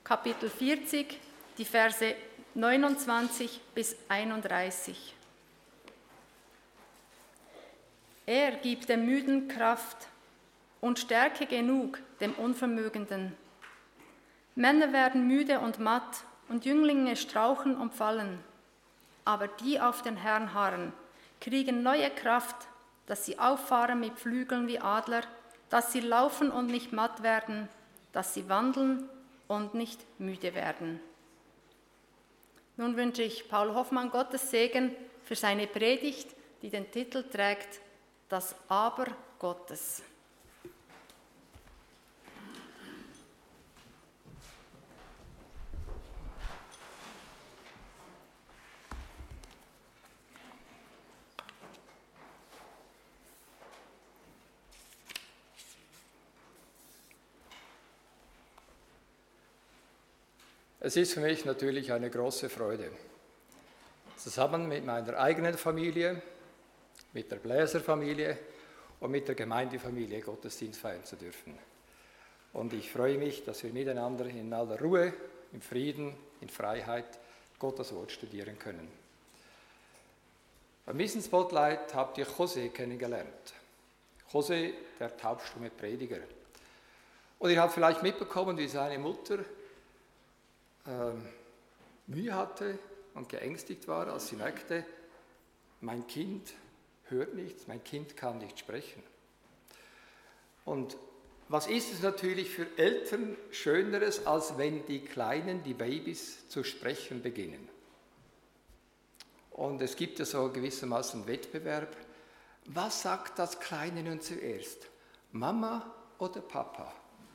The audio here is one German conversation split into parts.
Kapitel 40, die Verse 29 bis 31. Er gibt dem Müden Kraft und Stärke genug dem Unvermögenden. Männer werden müde und matt und Jünglinge strauchen und fallen. Aber die auf den Herrn harren, kriegen neue Kraft, dass sie auffahren mit Flügeln wie Adler, dass sie laufen und nicht matt werden, dass sie wandeln und nicht müde werden. Nun wünsche ich Paul Hoffmann Gottes Segen für seine Predigt, die den Titel trägt, Das Aber Gottes. Es ist für mich natürlich eine große Freude, zusammen mit meiner eigenen Familie, mit der Bläserfamilie und mit der Gemeindefamilie Gottesdienst feiern zu dürfen. Und ich freue mich, dass wir miteinander in aller Ruhe, im Frieden, in Freiheit Gottes Wort studieren können. Beim Mission Spotlight habt ihr José kennengelernt. José, der taubstumme Prediger. Und ihr habt vielleicht mitbekommen, wie seine Mutter Mühe hatte und geängstigt war, als sie merkte, mein Kind hört nichts, mein Kind kann nicht sprechen. Und was ist es natürlich für Eltern Schöneres, als wenn die Kleinen, die Babys, zu sprechen beginnen? Und es gibt ja so gewissermaßen einen Wettbewerb. Was sagt das Kleine nun zuerst? Mama oder Papa?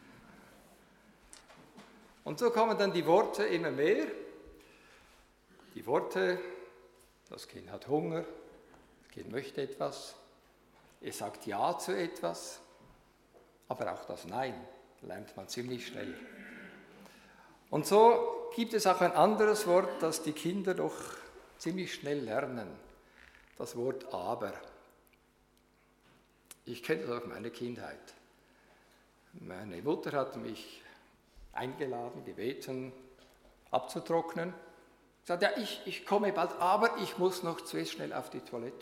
Und so kommen dann die Worte immer mehr. Die Worte, das Kind hat Hunger, das Kind möchte etwas, es sagt Ja zu etwas, aber auch das Nein lernt man ziemlich schnell. Und so gibt es auch ein anderes Wort, das die Kinder doch ziemlich schnell lernen, das Wort Aber. Ich kenne das aus meiner Kindheit. Meine Mutter hat mich eingeladen, gebeten, abzutrocknen. Sagt, ja, ich komme bald, aber ich muss noch zuerst schnell auf die Toilette.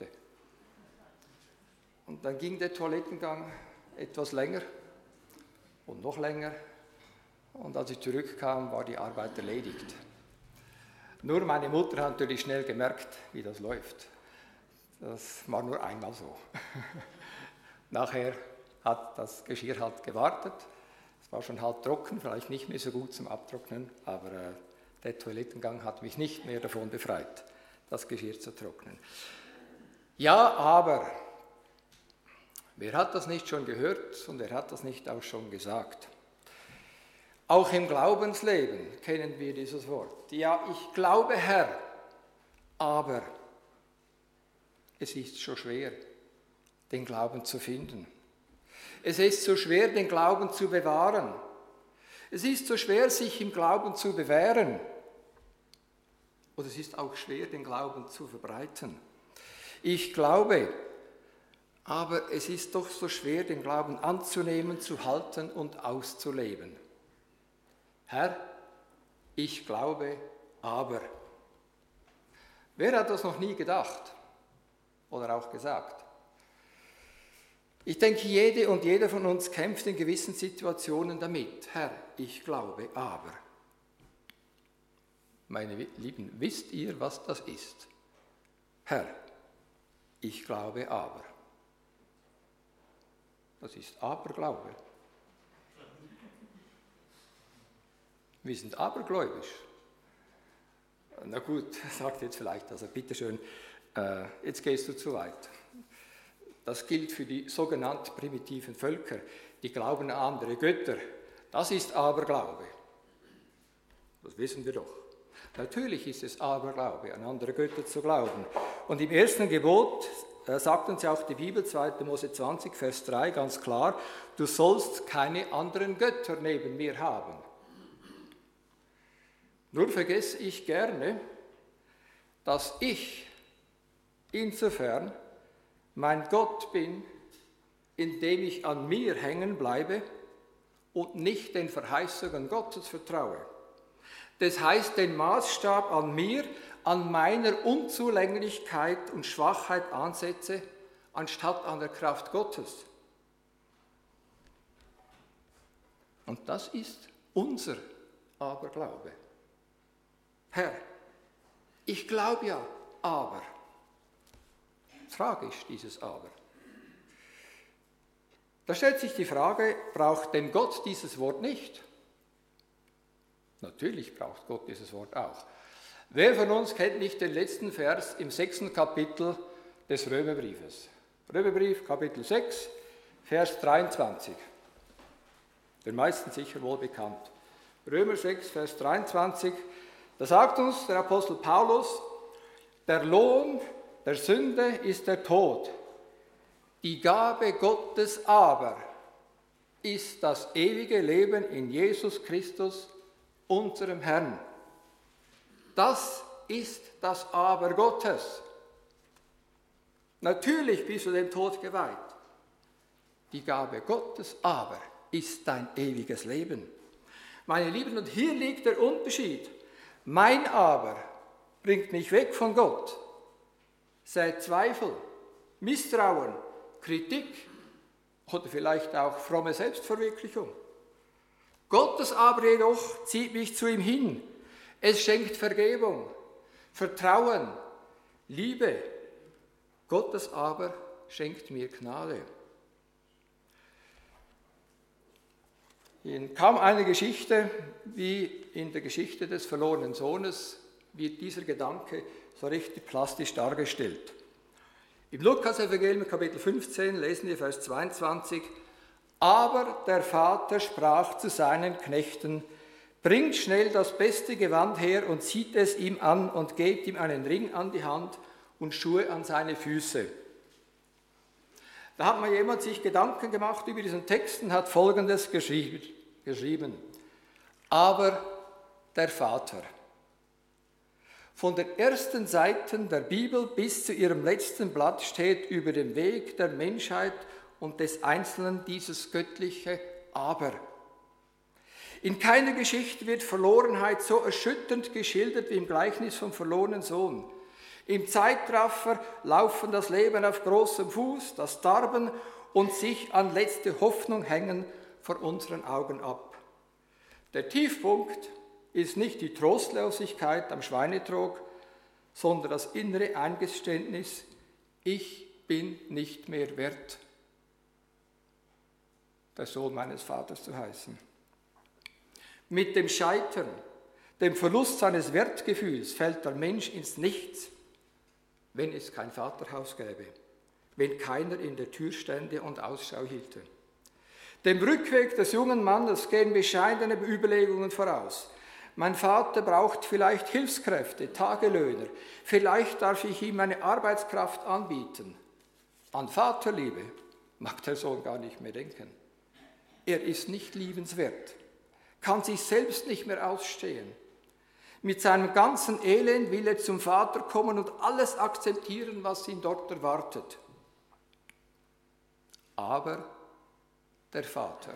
Und dann ging der Toilettengang etwas länger und noch länger. Und als ich zurückkam, war die Arbeit erledigt. Nur meine Mutter hat natürlich schnell gemerkt, wie das läuft. Das war nur einmal so. Nachher hat das Geschirr halt gewartet. Es war schon halb trocken, vielleicht nicht mehr so gut zum Abtrocknen, aber der Toilettengang hat mich nicht mehr davon befreit, das Geschirr zu trocknen. Ja, aber, wer hat das nicht schon gehört und wer hat das nicht auch schon gesagt? Auch im Glaubensleben kennen wir dieses Wort. Ja, ich glaube, Herr, aber es ist so schwer, den Glauben zu finden. Es ist so schwer, den Glauben zu bewahren. Es ist so schwer, sich im Glauben zu bewähren. Und es ist auch schwer, den Glauben zu verbreiten. Ich glaube, aber es ist doch so schwer, den Glauben anzunehmen, zu halten und auszuleben. Herr, ich glaube, aber. Wer hat das noch nie gedacht oder auch gesagt? Ich denke, jede und jeder von uns kämpft in gewissen Situationen damit. Herr, ich glaube, aber. Meine Lieben, wisst ihr, was das ist? Herr, ich glaube, aber. Das ist Aberglaube. Wir sind abergläubisch. Na gut, sagt jetzt vielleicht, also bitteschön, jetzt gehst du zu weit. Das gilt für die sogenannten primitiven Völker, die glauben an andere Götter. Das ist Aberglaube. Das wissen wir doch. Natürlich ist es Aberglaube, an andere Götter zu glauben. Und im ersten Gebot sagt uns ja auch die Bibel, 2. Mose 20, Vers 3, ganz klar, du sollst keine anderen Götter neben mir haben. Nur vergesse ich gerne, dass ich insofern mein Gott bin, indem ich an mir hängen bleibe und nicht den Verheißungen Gottes vertraue. Das heißt, den Maßstab an mir, an meiner Unzulänglichkeit und Schwachheit ansetze, anstatt an der Kraft Gottes. Und das ist unser Aberglaube. Herr, ich glaube ja, aber. Tragisch, dieses Aber. Da stellt sich die Frage, braucht denn Gott dieses Wort nicht? Natürlich braucht Gott dieses Wort auch. Wer von uns kennt nicht den letzten Vers im 6. Kapitel des Römerbriefes? Römerbrief, Kapitel 6, Vers 23. Den meisten sicher wohl bekannt. Römer 6, Vers 23. Da sagt uns der Apostel Paulus, der Lohn der Sünde ist der Tod. Die Gabe Gottes aber ist das ewige Leben in Jesus Christus, unserem Herrn. Das ist das Aber Gottes. Natürlich bist du dem Tod geweiht. Die Gabe Gottes aber ist dein ewiges Leben. Meine Lieben, und hier liegt der Unterschied. Mein Aber bringt mich weg von Gott. Sät Zweifel, Misstrauen, Kritik oder vielleicht auch fromme Selbstverwirklichung. Gottes Aber jedoch zieht mich zu ihm hin. Es schenkt Vergebung, Vertrauen, Liebe. Gottes Aber schenkt mir Gnade. In kaum einer Geschichte wie in der Geschichte des verlorenen Sohnes wird dieser Gedanke so richtig plastisch dargestellt. Im Lukas-Evangelium Kapitel 15 lesen wir Vers 22, aber der Vater sprach zu seinen Knechten, bringt schnell das beste Gewand her und zieht es ihm an und gebt ihm einen Ring an die Hand und Schuhe an seine Füße. Da hat mal jemand sich Gedanken gemacht über diesen Text und hat Folgendes geschrieben. Aber der Vater. Von den ersten Seiten der Bibel bis zu ihrem letzten Blatt steht über dem Weg der Menschheit und des Einzelnen dieses göttliche Aber. In keiner Geschichte wird Verlorenheit so erschütternd geschildert wie im Gleichnis vom verlorenen Sohn. Im Zeitraffer laufen das Leben auf großem Fuß, das Darben und sich an letzte Hoffnung hängen vor unseren Augen ab. Der Tiefpunkt ist nicht die Trostlosigkeit am Schweinetrog, sondern das innere Eingeständnis, ich bin nicht mehr wert, der Sohn meines Vaters zu heißen. Mit dem Scheitern, dem Verlust seines Wertgefühls fällt der Mensch ins Nichts, wenn es kein Vaterhaus gäbe, wenn keiner in der Tür stände und Ausschau hielte. Dem Rückweg des jungen Mannes gehen bescheidene Überlegungen voraus. Mein Vater braucht vielleicht Hilfskräfte, Tagelöhner. Vielleicht darf ich ihm meine Arbeitskraft anbieten. An Vaterliebe mag der Sohn gar nicht mehr denken. Er ist nicht liebenswert, kann sich selbst nicht mehr ausstehen. Mit seinem ganzen Elend will er zum Vater kommen und alles akzeptieren, was ihn dort erwartet. Aber der Vater.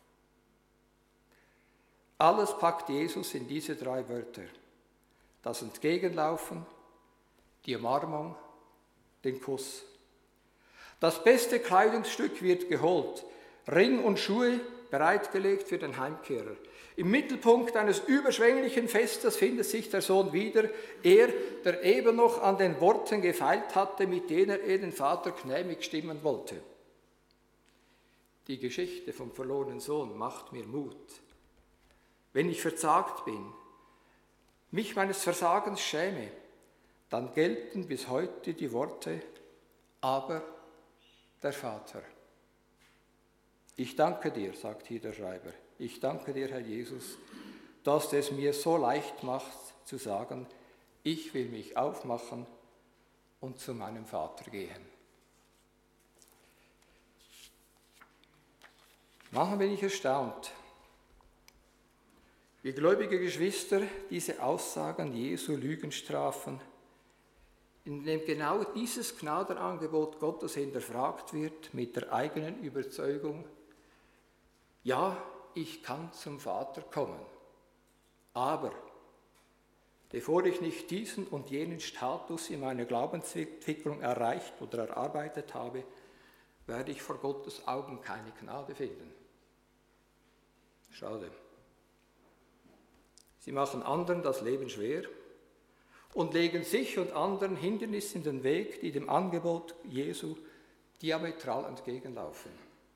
Alles packt Jesus in diese 3 Wörter. Das Entgegenlaufen, die Umarmung, den Kuss. Das beste Kleidungsstück wird geholt, Ring und Schuhe bereitgelegt für den Heimkehrer. Im Mittelpunkt eines überschwänglichen Festes findet sich der Sohn wieder, er, der eben noch an den Worten gefeilt hatte, mit denen er den Vater gnädig stimmen wollte. Die Geschichte vom verlorenen Sohn macht mir Mut. Wenn ich verzagt bin, mich meines Versagens schäme, dann gelten bis heute die Worte, aber der Vater. Ich danke dir, sagt hier der Schreiber, ich danke dir, Herr Jesus, dass du es mir so leicht machst zu sagen, ich will mich aufmachen und zu meinem Vater gehen. Manchmal bin ich erstaunt, wie gläubige Geschwister diese Aussagen Jesu Lügen strafen, indem genau dieses Gnadenangebot Gottes hinterfragt wird mit der eigenen Überzeugung, ja, ich kann zum Vater kommen, aber bevor ich nicht diesen und jenen Status in meiner Glaubensentwicklung erreicht oder erarbeitet habe, werde ich vor Gottes Augen keine Gnade finden. Schade. Sie machen anderen das Leben schwer und legen sich und anderen Hindernisse in den Weg, die dem Angebot Jesu diametral entgegenlaufen.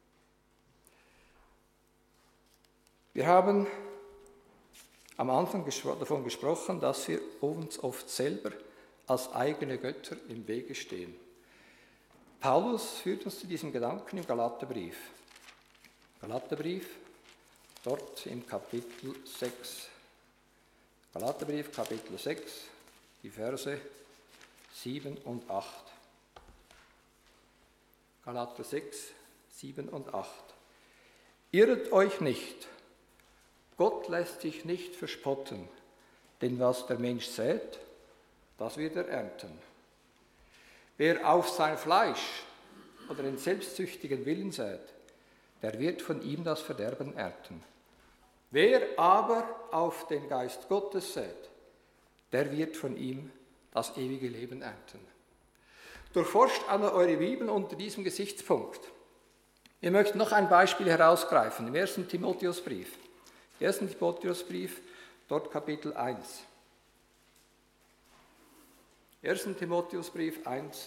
Wir haben am Anfang davon gesprochen, dass wir uns oft selber als eigene Götter im Wege stehen. Paulus führt uns zu diesem Gedanken im Galaterbrief. Galaterbrief, dort im Kapitel 6. Galaterbrief, Kapitel 6, die Verse 7 und 8. Galater 6, 7 und 8. Irret euch nicht, Gott lässt sich nicht verspotten, denn was der Mensch sät, das wird er ernten. Wer auf sein Fleisch oder den selbstsüchtigen Willen sät, der wird von ihm das Verderben ernten. Wer aber auf den Geist Gottes sät, der wird von ihm das ewige Leben ernten. Durchforscht einmal eure Bibel unter diesem Gesichtspunkt. Wir möchten noch ein Beispiel herausgreifen, im 1. Timotheusbrief. 1. Timotheusbrief, dort Kapitel 1. 1. Timotheusbrief 1,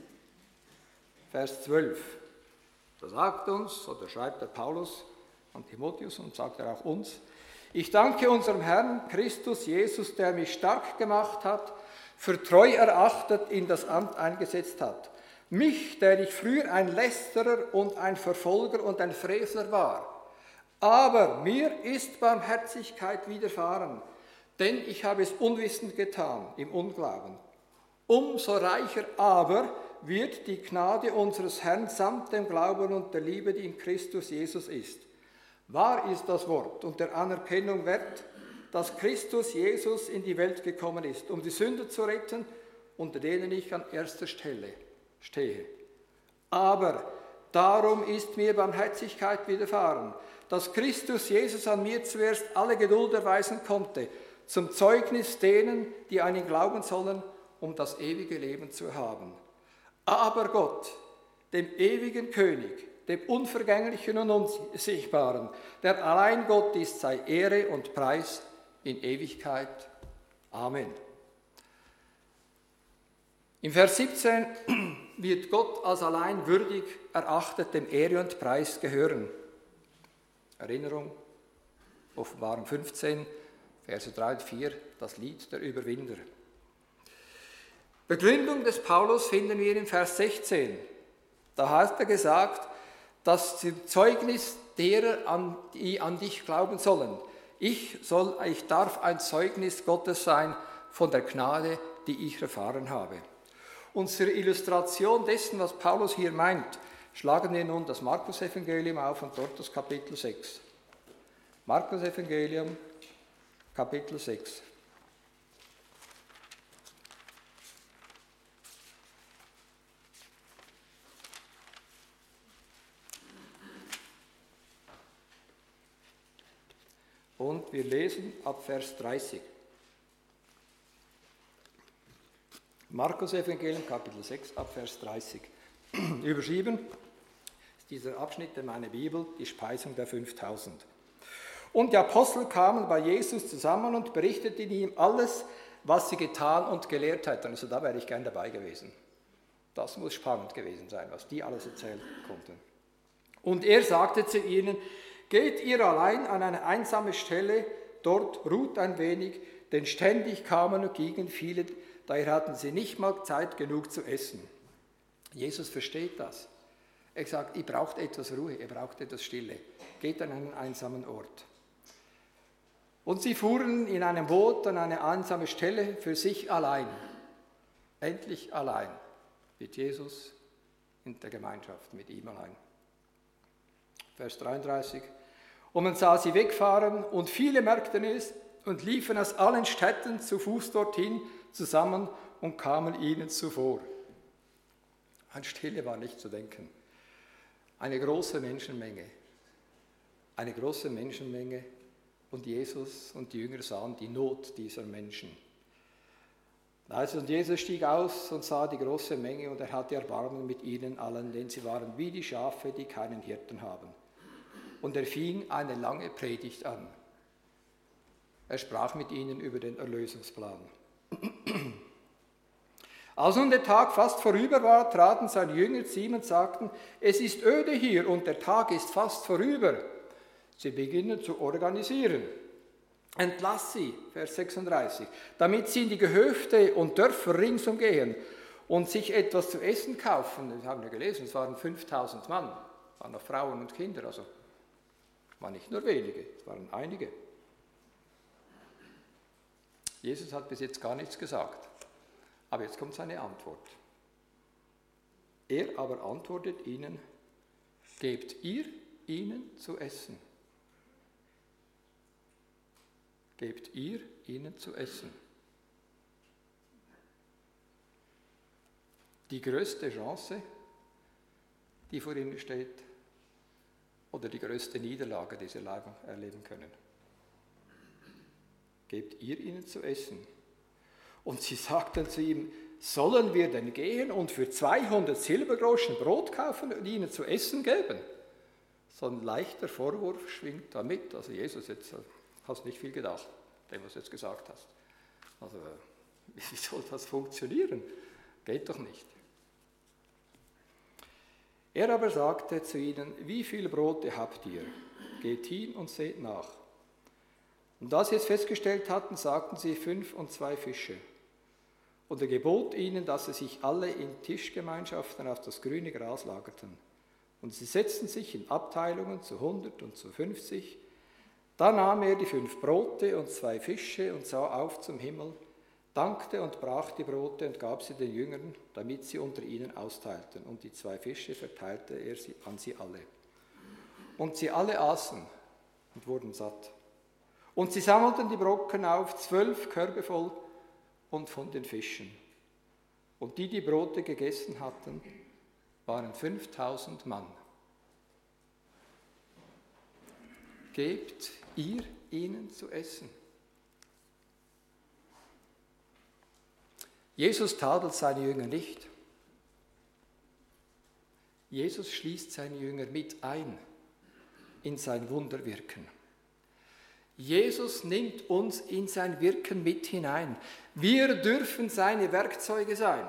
Vers 12. Da sagt uns, oder schreibt der Paulus an Timotheus und sagt er auch uns: Ich danke unserem Herrn Christus Jesus, der mich stark gemacht hat, für treu erachtet in das Amt eingesetzt hat. Mich, der ich früher ein Lästerer und ein Verfolger und ein Frevler war. Aber mir ist Barmherzigkeit widerfahren, denn ich habe es unwissend getan, im Unglauben. Umso reicher aber wird die Gnade unseres Herrn samt dem Glauben und der Liebe, die in Christus Jesus ist. Wahr ist das Wort und der Anerkennung wert, dass Christus Jesus in die Welt gekommen ist, um die Sünder zu retten, unter denen ich an erster Stelle stehe. Aber darum ist mir Barmherzigkeit widerfahren, dass Christus Jesus an mir zuerst alle Geduld erweisen konnte, zum Zeugnis denen, die an ihn glauben sollen, um das ewige Leben zu haben. Aber Gott, dem ewigen König, dem Unvergänglichen und Unsichtbaren, der allein Gott ist, sei Ehre und Preis in Ewigkeit. Amen. Im Vers 17 wird Gott als allein würdig erachtet, dem Ehre und Preis gehören. Erinnerung, Offenbarung 15, Verse 3 und 4, das Lied der Überwinder. Begründung des Paulus finden wir in Vers 16. Da hat er gesagt, dass zum Zeugnis derer, die an dich glauben sollen. Ich darf ein Zeugnis Gottes sein von der Gnade, die ich erfahren habe. Und zur Illustration dessen, was Paulus hier meint, schlagen wir nun das Markus-Evangelium auf und dort das Kapitel 6. Markus-Evangelium, Kapitel 6. Und wir lesen ab Vers 30. Markus-Evangelium, Kapitel 6, ab Vers 30. Überschrieben ist dieser Abschnitt in meiner Bibel, die Speisung der 5000. Und die Apostel kamen bei Jesus zusammen und berichteten ihm alles, was sie getan und gelehrt hatten. Also da wäre ich gern dabei gewesen. Das muss spannend gewesen sein, was die alles erzählen konnten. Und er sagte zu ihnen: Geht ihr allein an eine einsame Stelle, dort ruht ein wenig, denn ständig kamen und gingen viele, daher hatten sie nicht mal Zeit genug zu essen. Jesus versteht das. Er sagt, ihr braucht etwas Ruhe, ihr braucht etwas Stille. Geht an einen einsamen Ort. Und sie fuhren in einem Boot an eine einsame Stelle für sich allein. Endlich allein mit Jesus in der Gemeinschaft, mit ihm allein. Vers 33. Und man sah sie wegfahren und viele merkten es und liefen aus allen Städten zu Fuß dorthin zusammen und kamen ihnen zuvor. An Stille war nicht zu denken. Eine große Menschenmenge und Jesus und die Jünger sahen die Not dieser Menschen. Also, und Jesus stieg aus und sah die große Menge, und er hatte Erbarmen mit ihnen allen, denn sie waren wie die Schafe, die keinen Hirten haben. Und er fing eine lange Predigt an. Er sprach mit ihnen über den Erlösungsplan. Als nun der Tag fast vorüber war, traten seine Jünger zu ihm und sagten: Es ist öde hier und der Tag ist fast vorüber. Sie beginnen zu organisieren. Entlass sie, Vers 36, damit sie in die Gehöfte und Dörfer ringsum gehen und sich etwas zu essen kaufen. Wir haben ja gelesen, es waren 5000 Mann, waren noch Frauen und Kinder, also waren nicht nur wenige, es waren einige. Jesus hat bis jetzt gar nichts gesagt, aber jetzt kommt seine Antwort. Er aber antwortet ihnen: Gebt ihr ihnen zu essen. Gebt ihr ihnen zu essen. Die größte Chance, die vor ihnen steht, oder die größte Niederlage, die sie erleben können. Gebt ihr ihnen zu essen. Und sie sagten zu ihm: Sollen wir denn gehen und für 200 Silbergroschen Brot kaufen und ihnen zu essen geben? So ein leichter Vorwurf schwingt da mit. Also Jesus, jetzt hast nicht viel gedacht, dem, was du jetzt gesagt hast. Also wie soll das funktionieren? Geht doch nicht. Er aber sagte zu ihnen: Wie viele Brote habt ihr? Geht hin und seht nach. Und da sie es festgestellt hatten, sagten sie: 5 und 2 Fische. Und er gebot ihnen, dass sie sich alle in Tischgemeinschaften auf das grüne Gras lagerten. Und sie setzten sich in Abteilungen zu 100 und zu 50. Da nahm er die 5 Brote und 2 Fische und sah auf zum Himmel, dankte und brach die Brote und gab sie den Jüngern, damit sie unter ihnen austeilten. Und die 2 Fische verteilte er an sie alle. Und sie alle aßen und wurden satt. Und sie sammelten die Brocken auf, 12 Körbe voll, und von den Fischen. Und die Brote gegessen hatten, waren 5000 Mann. Gebt ihr ihnen zu essen. Jesus tadelt seine Jünger nicht. Jesus schließt seine Jünger mit ein in sein Wunderwirken. Jesus nimmt uns in sein Wirken mit hinein. Wir dürfen seine Werkzeuge sein.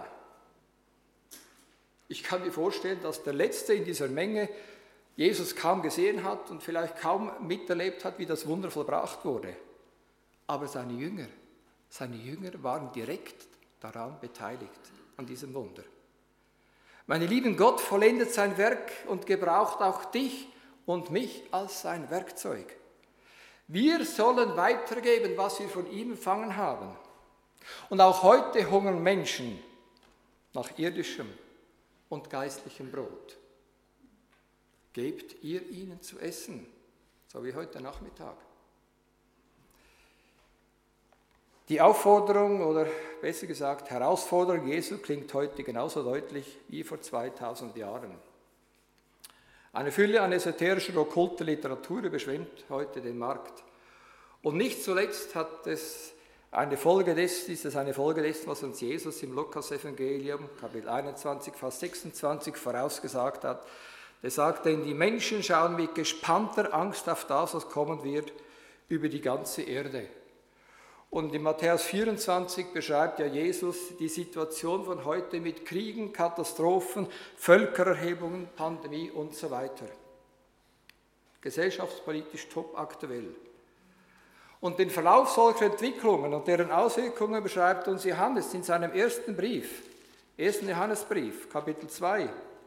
Ich kann mir vorstellen, dass der Letzte in dieser Menge Jesus kaum gesehen hat und vielleicht kaum miterlebt hat, wie das Wunder vollbracht wurde. Aber seine Jünger waren direkt daran beteiligt, an diesem Wunder. Meine Lieben, Gott vollendet sein Werk und gebraucht auch dich und mich als sein Werkzeug. Wir sollen weitergeben, was wir von ihm empfangen haben. Und auch heute hungern Menschen nach irdischem und geistlichem Brot. Gebt ihr ihnen zu essen, so wie heute Nachmittag. Die Aufforderung, oder besser gesagt Herausforderung Jesu klingt heute genauso deutlich wie vor 2000 Jahren. Eine Fülle an esoterischer, okkulter Literatur überschwemmt heute den Markt. Und nicht zuletzt ist es eine Folge dessen, was uns Jesus im Lukas-Evangelium, Kapitel 21, Vers 26 vorausgesagt hat. Er sagt, denn die Menschen schauen mit gespannter Angst auf das, was kommen wird, über die ganze Erde. Und in Matthäus 24 beschreibt ja Jesus die Situation von heute mit Kriegen, Katastrophen, Völkererhebungen, Pandemie und so weiter. Gesellschaftspolitisch top aktuell. Und den Verlauf solcher Entwicklungen und deren Auswirkungen beschreibt uns Johannes in seinem ersten Brief, 1. Johannesbrief, Kapitel 2,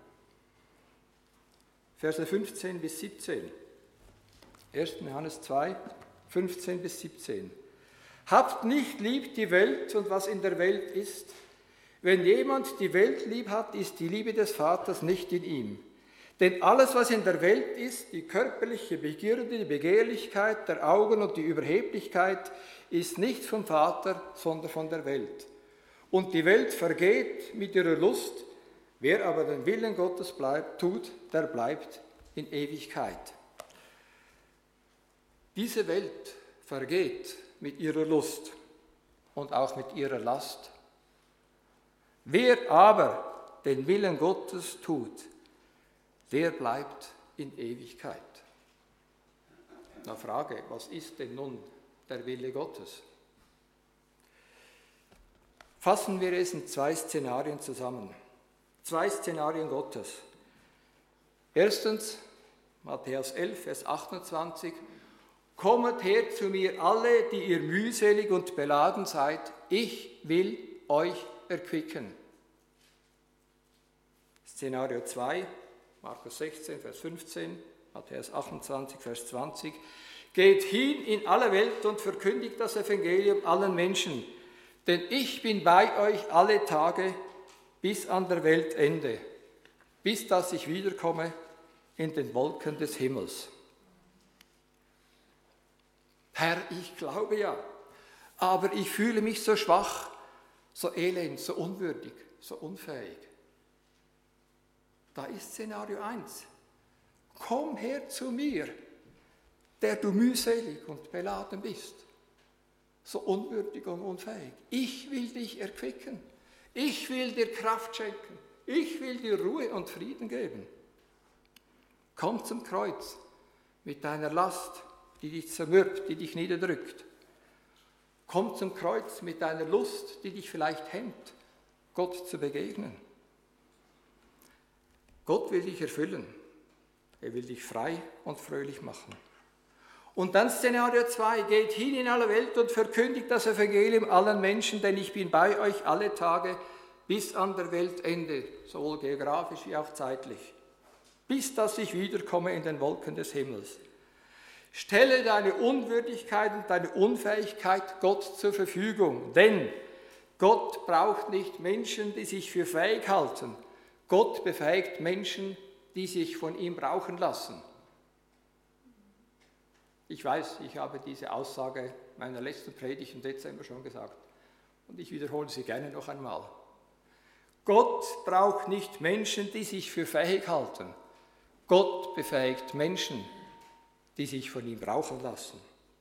Verse 15 bis 17. 1. Johannes 2, 15 bis 17. Habt nicht lieb die Welt und was in der Welt ist. Wenn jemand die Welt lieb hat, ist die Liebe des Vaters nicht in ihm. Denn alles, was in der Welt ist, die körperliche Begierde, die Begehrlichkeit der Augen und die Überheblichkeit, ist nicht vom Vater, sondern von der Welt. Und die Welt vergeht mit ihrer Lust, wer aber den Willen Gottes tut, der bleibt in Ewigkeit. Diese Welt vergeht mit ihrer Lust und auch mit ihrer Last Wer aber den Willen Gottes tut, der bleibt in Ewigkeit. Na Frage, was ist denn nun der Wille Gottes? Fassen wir es in 2 Szenarien zusammen. 2 Szenarien Gottes. Erstens, Matthäus 11, Vers 28, kommet her zu mir alle, die ihr mühselig und beladen seid, ich will euch erquicken. Szenario 2, Markus 16, Vers 15, Matthäus 28, Vers 20, geht hin in alle Welt und verkündigt das Evangelium allen Menschen, denn ich bin bei euch alle Tage bis an der Weltende, bis dass ich wiederkomme in den Wolken des Himmels. Herr, ich glaube ja, aber ich fühle mich so schwach, so elend, so unwürdig, so unfähig. Da ist Szenario 1. Komm her zu mir, der du mühselig und beladen bist, so unwürdig und unfähig. Ich will dich erquicken. Ich will dir Kraft schenken. Ich will dir Ruhe und Frieden geben. Komm zum Kreuz mit deiner Last, die dich zermürbt, die dich niederdrückt. Komm zum Kreuz mit deiner Lust, die dich vielleicht hemmt, Gott zu begegnen. Gott will dich erfüllen. Er will dich frei und fröhlich machen. Und dann Szenario 2, geht hin in alle Welt und verkündigt das Evangelium allen Menschen, denn ich bin bei euch alle Tage bis an der Weltende, sowohl geografisch wie auch zeitlich, bis dass ich wiederkomme in den Wolken des Himmels. Stelle deine Unwürdigkeit und deine Unfähigkeit Gott zur Verfügung, denn Gott braucht nicht Menschen, die sich für fähig halten. Gott befähigt Menschen, die sich von ihm brauchen lassen. Ich weiß, ich habe diese Aussage meiner letzten Predigt im Dezember schon gesagt und ich wiederhole sie gerne noch einmal. Gott braucht nicht Menschen, die sich für fähig halten. Gott befähigt Menschen, die sich von ihm brauchen lassen.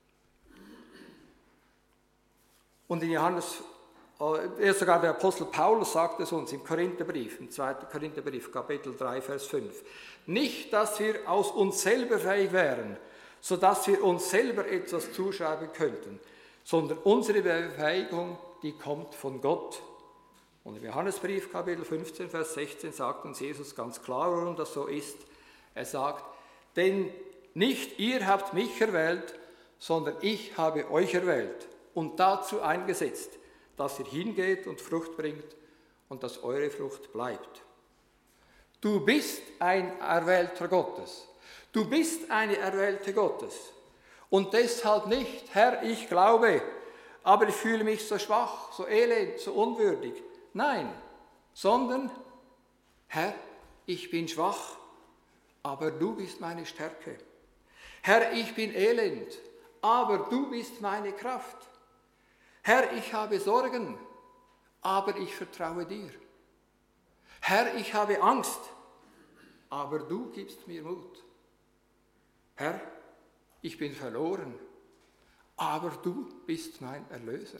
Und in Johannes, sogar der Apostel Paulus sagt es uns im Korintherbrief, im 2. Korintherbrief, Kapitel 3, Vers 5. Nicht, dass wir aus uns selber fähig wären, sodass wir uns selber etwas zuschreiben könnten, sondern unsere Befähigung, die kommt von Gott. Und im Johannesbrief, Kapitel 15, Vers 16, sagt uns Jesus ganz klar, warum das so ist. Er sagt, denn nicht ihr habt mich erwählt, sondern ich habe euch erwählt und dazu eingesetzt, dass ihr hingeht und Frucht bringt und dass eure Frucht bleibt. Du bist ein Erwählter Gottes. Du bist eine Erwählte Gottes. Und deshalb nicht, Herr, ich glaube, aber ich fühle mich so schwach, so elend, so unwürdig. Nein, sondern, Herr, ich bin schwach, aber du bist meine Stärke. Herr, ich bin elend, aber du bist meine Kraft. Herr, ich habe Sorgen, aber ich vertraue dir. Herr, ich habe Angst, aber du gibst mir Mut. Herr, ich bin verloren, aber du bist mein Erlöser.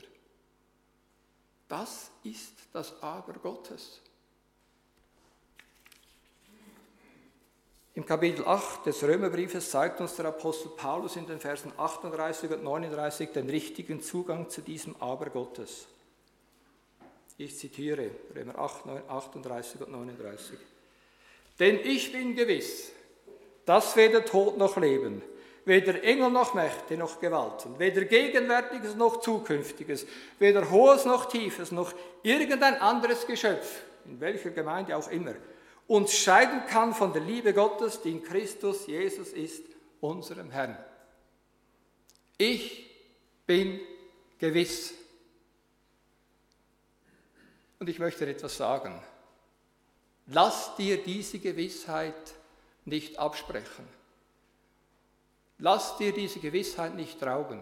Das ist das Aber Gottes. Im Kapitel 8 des Römerbriefes zeigt uns der Apostel Paulus in den Versen 38 und 39 den richtigen Zugang zu diesem Aber Gottes. Ich zitiere Römer 8, 38 und 39. Denn ich bin gewiss, dass weder Tod noch Leben, weder Engel noch Mächte noch Gewalten, weder Gegenwärtiges noch Zukünftiges, weder Hohes noch Tiefes, noch irgendein anderes Geschöpf, in welcher Gemeinde auch immer, uns scheiden kann von der Liebe Gottes, die in Christus Jesus ist, unserem Herrn. Ich bin gewiss. Und ich möchte etwas sagen. Lass dir diese Gewissheit nicht absprechen. Lass dir diese Gewissheit nicht rauben.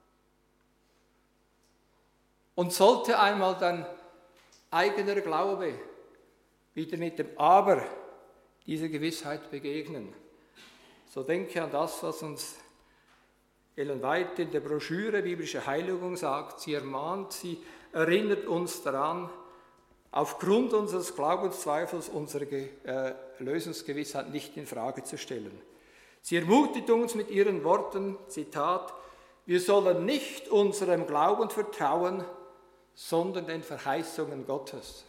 Und sollte einmal dein eigener Glaube wieder mit dem Aber dieser Gewissheit begegnen, so denke an das, was uns Ellen White in der Broschüre Biblische Heiligung sagt. Sie ermahnt, sie erinnert uns daran, aufgrund unseres Glaubenszweifels unsere Erlösungsgewissheit nicht in Frage zu stellen. Sie ermutigt uns mit ihren Worten, Zitat, wir sollen nicht unserem Glauben vertrauen, sondern den Verheißungen Gottes.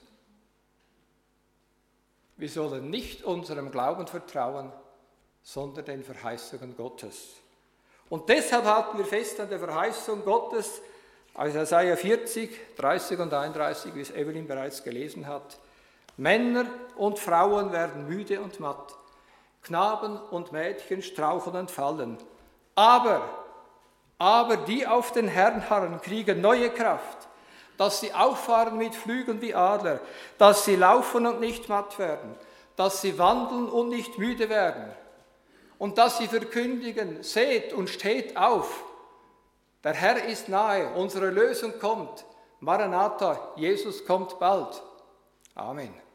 Wir sollen nicht unserem Glauben vertrauen, sondern den Verheißungen Gottes. Und deshalb halten wir fest an der Verheißung Gottes aus Jesaja 40, 30 und 31, wie es Evelyn bereits gelesen hat. Männer und Frauen werden müde und matt, Knaben und Mädchen straucheln und fallen. Aber die auf den Herrn harren, kriegen neue Kraft, dass sie auffahren mit Flügeln wie Adler, dass sie laufen und nicht matt werden, dass sie wandeln und nicht müde werden und dass sie verkündigen, seht und steht auf. Der Herr ist nahe, unsere Lösung kommt. Maranatha, Jesus kommt bald. Amen.